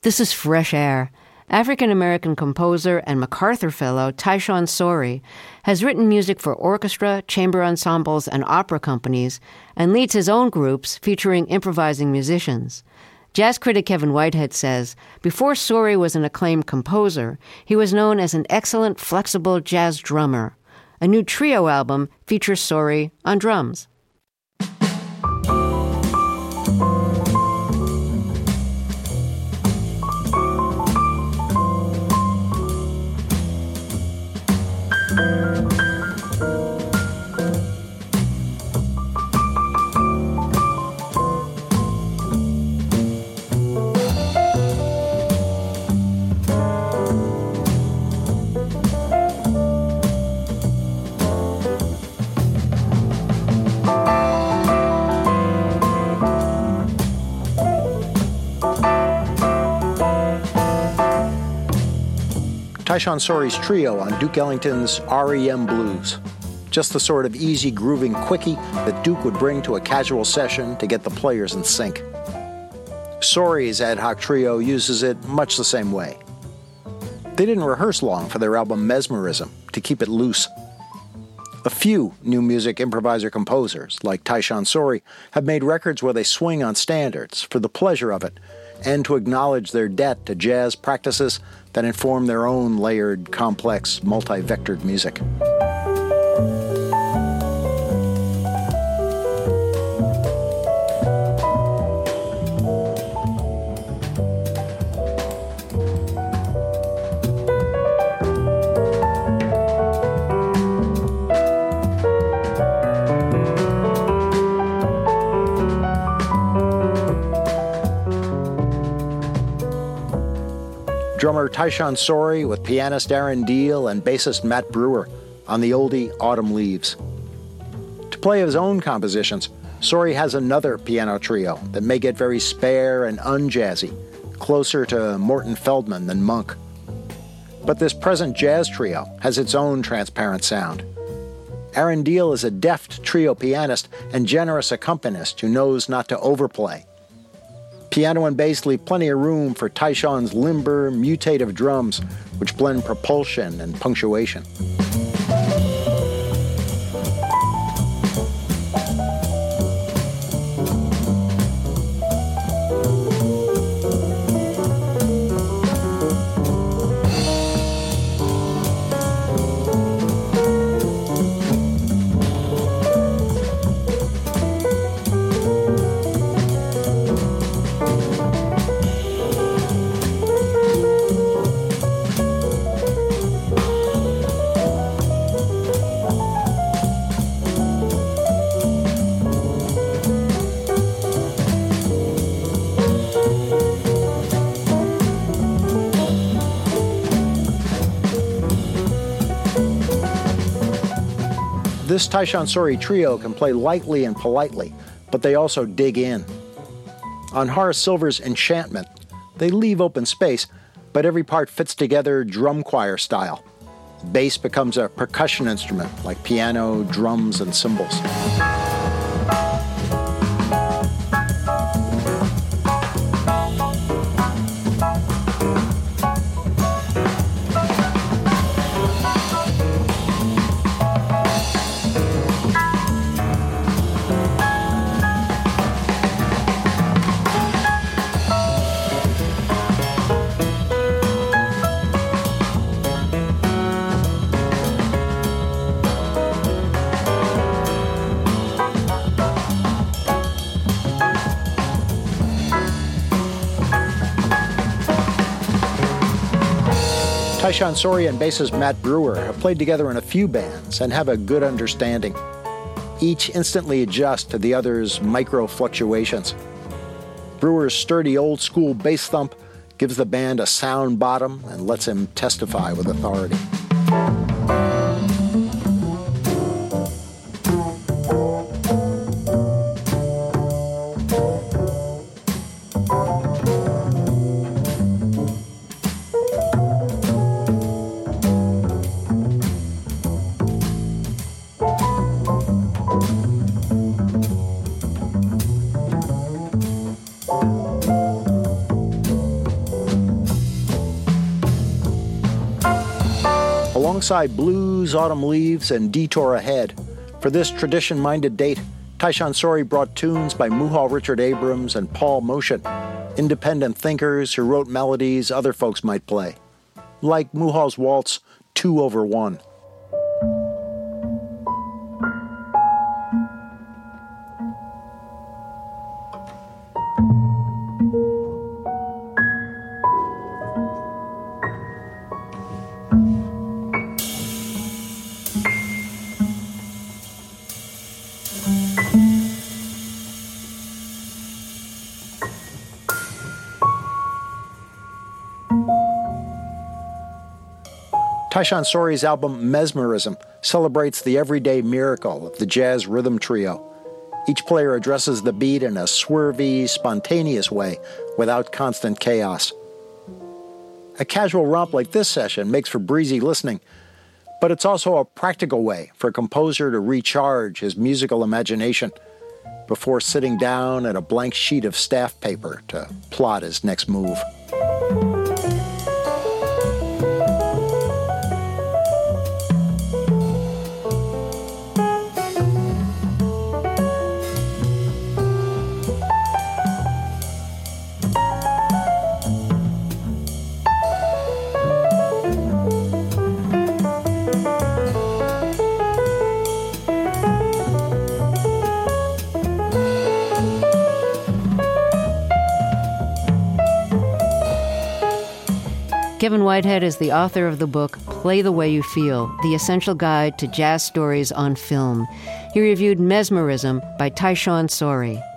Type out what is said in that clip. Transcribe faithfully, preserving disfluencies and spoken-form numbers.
This is Fresh Air. African-American composer and MacArthur Fellow Tyshawn Sorey has written music for orchestra, chamber ensembles, and opera companies, and leads his own groups featuring improvising musicians. Jazz critic Kevin Whitehead says, before Sorey was an acclaimed composer, he was known as an excellent, flexible jazz drummer. A new trio album features Sorey on drums. Tyshawn Sorey's trio on Duke Ellington's R E M Blues. Just the sort of easy grooving quickie that Duke would bring to a casual session to get the players in sync. Sorey's ad hoc trio uses it much the same way. They didn't rehearse long for their album Mesmerism to keep it loose. A few new music improviser composers, like Tyshawn Sorey, have made records where they swing on standards for the pleasure of it and to acknowledge their debt to jazz practices that inform their own layered, complex, multi-vectored music. Drummer Tyshawn Sorey with pianist Aaron Deal and bassist Matt Brewer on the oldie Autumn Leaves. To play his own compositions, Sorey has another piano trio that may get very spare and unjazzy, closer to Morton Feldman than Monk. But this present jazz trio has its own transparent sound. Aaron Deal is a deft trio pianist and generous accompanist who knows not to overplay. Piano and bass leave plenty of room for Tyshawn's limber, mutative drums, which blend propulsion and punctuation. This Tyshawn Sorey trio can play lightly and politely, but they also dig in. On Horace Silver's Enchantment, they leave open space, but every part fits together drum choir style. Bass becomes a percussion instrument like piano, drums, and cymbals. Tyshawn Sorey and bassist Matt Brewer have played together in a few bands and have a good understanding. Each instantly adjusts to the other's micro fluctuations. Brewer's sturdy old-school bass thump gives the band a sound bottom and lets him testify with authority. Alongside Blues, Autumn Leaves, and Detour Ahead, for this tradition-minded date, Tyshawn Sorey brought tunes by Muhal Richard Abrams and Paul Motion, independent thinkers who wrote melodies other folks might play, like Muhal's waltz, Two Over One. Tyshawn Sorey's album Mesmerism celebrates the everyday miracle of the jazz rhythm trio. Each player addresses the beat in a swervy, spontaneous way without constant chaos. A casual romp like this session makes for breezy listening, but it's also a practical way for a composer to recharge his musical imagination before sitting down at a blank sheet of staff paper to plot his next move. Kevin Whitehead is the author of the book Play the Way You Feel, The Essential Guide to Jazz Stories on Film. He reviewed Mesmerism by Tyshawn Sorey.